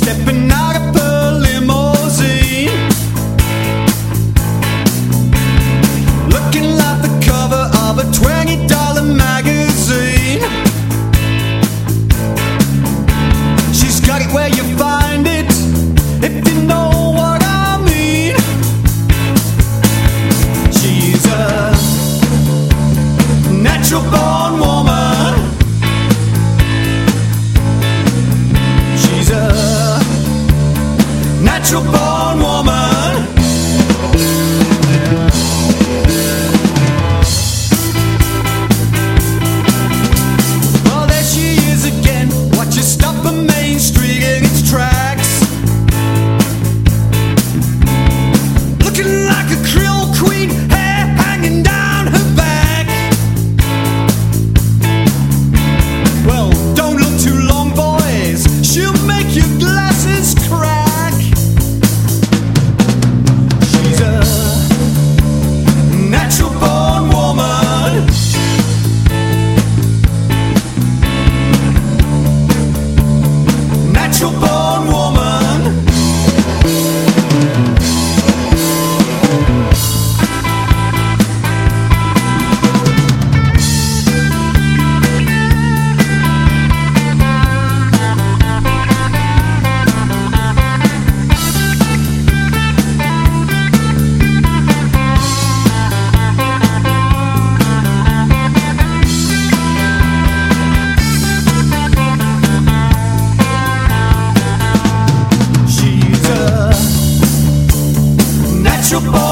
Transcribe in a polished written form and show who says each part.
Speaker 1: stepping out of her limousine, looking like the cover of a $20 magazine. She's got it where you find it, if you know what I mean. She's a natural born woman. She's a natural born woman. Oh, there she is again. Watch her stop on Main Street in its tracks, looking like a Creole queen, hair hanging down her back. Well, don't look too long, boys, she'll make your glasses crack. She's a natural born woman. Natural born woman. She's a natural born